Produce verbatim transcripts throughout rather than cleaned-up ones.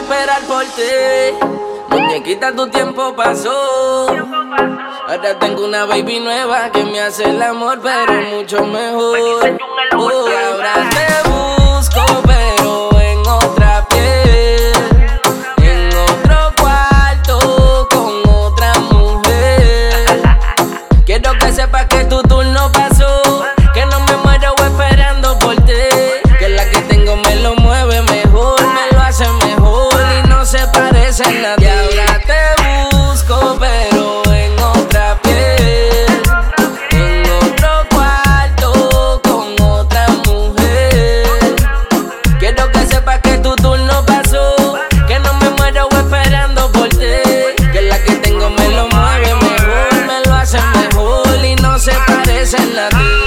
esperar por ti. Muñequita, tu tiempo pasó. Ahora tengo una baby nueva que me hace el amor, pero mucho mejor. Oh, ahora te busco, pero en otra piel, en otro cuarto, con otra mujer. Quiero que sepas que tu turno pasó, que no me muero esperando por ti, que la que tengo me lo mueve mejor, me lo hace mejor y no se parece a nadie. Y ahora te busco, pero en otra piel, en otro cuarto, con otra mujer. Quiero que sepas que tu turno pasó, que no me muero esperando por ti, que la que tengo me lo mueve mejor, me lo hace mejor y no se parece a nadie.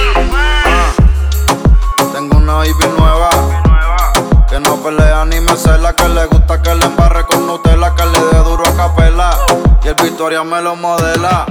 Tengo una baby nueva que no pelea ni me cela, que le gusta que le embarre con Nutella, que le dé duro a capela y el Victoria me lo modela.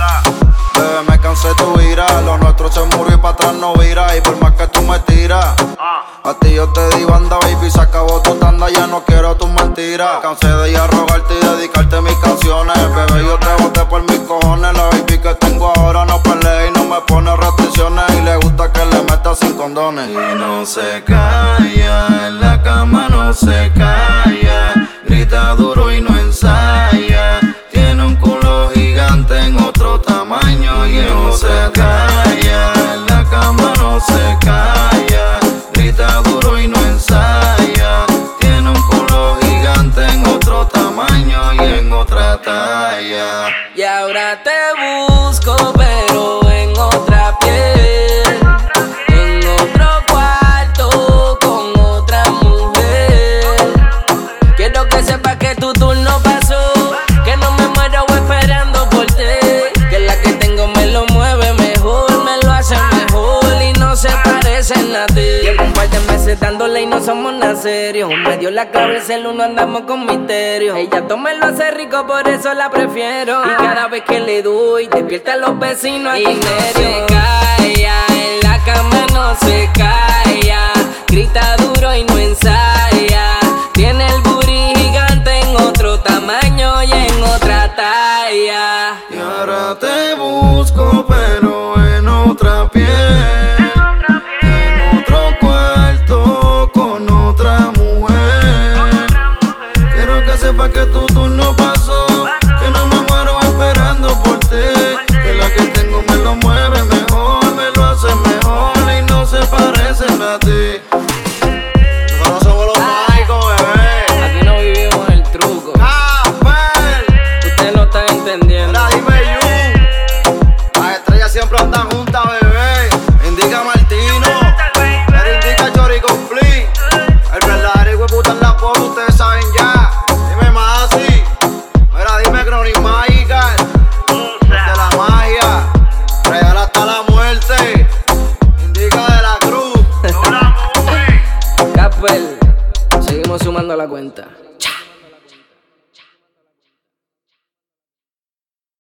Bebé, me cansé de tu ira, lo nuestro se murió y pa' atrás no vira, y por más que tú me tiras, a ti yo te di banda, baby, se acabó tu tanda, ya no quiero tus mentiras. Cansé de ir a rogarte y dedicarte mis canciones, bebé, yo te boté por mis cojones. La baby que tengo ahora no pelea y no me pone restricciones, y le gusta que le meta sin condones. Y no se calla, en la cama no se calla, grita duro y no ensaya, tiene un culo gigante en otro tamaño. Y no se calla, en la cama no se calla, grita duro y no ensaya, tiene un culo gigante en otro tamaño y en otra talla. Y ahora te busco, pero en otra piel, en otro cuarto, con otra mujer. Quiero que sepas que tu turno pasó, que no me muero esperando por ti, que la que tengo me lo mueve mejor, me lo hace mejor y no se parecen a ti. Llevo un par de meses dándole y no somos nada serios, me dio la cabeza el uno, andamos con misterio. Ella toma y lo hace rico, por eso la prefiero, y cada vez que le doy despierta a los vecinos a y no se calla, en la cama no se calla, grita duro y no ensaya, tiene el booty gigante en otro tamaño y en otra talla. Y ahora te busco, pero en otra piel, en otro cuarto, con otra mujer. Quiero que sepas que tu turno pasó, que no me muero esperando por ti, que la que tengo me lo mueve mejor, me lo hace mejor y no se parecen a ti. Nosotros somos los mágicos, bebé. Aquí no vivimos el truco, ustedes no están entendiendo. Mira, dime you, las estrellas siempre andan juntas, bebé. Indica Martino, pero indica Chori con Flea. El verdadero hijo de puta en la pop, ustedes saben ya. Dime Masi, mira, dime Chronic Magical, de la magia, real hasta la muerte. Indica de la cruz. Capel, seguimos sumando la cuenta.